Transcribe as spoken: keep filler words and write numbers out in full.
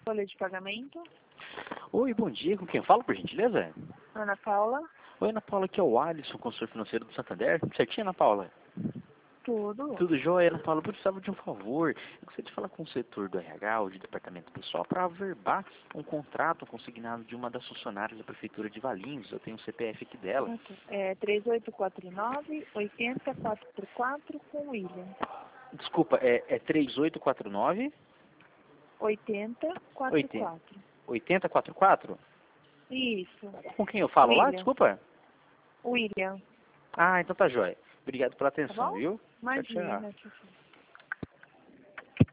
folha de pagamento. Oi, bom dia. Com quem eu falo, por gentileza? Ana Paula. Oi, Ana Paula, aqui é o Alisson, consultor financeiro do Santander. Certinho, Ana Paula? Tudo. Tudo jóia, Ana Paula? Eu precisava de um favor. Eu gostaria de falar com o setor do R H ou de departamento pessoal para averbar um contrato consignado de uma das funcionárias da Prefeitura de Valinhos. Eu tenho o C P F aqui dela. Ok. É três oito quatro nove, oito zero quatro quatro com o William. Desculpa, é, é três oito quatro nove, oito zero quatro quatro. oito zero quatro quatro? Isso. Com quem eu falo lá? William. Desculpa. William. Ah, então tá jóia. Obrigado pela Tá atenção, bom? viu? Tchau, tchau. Imagina. Tchau, tchau.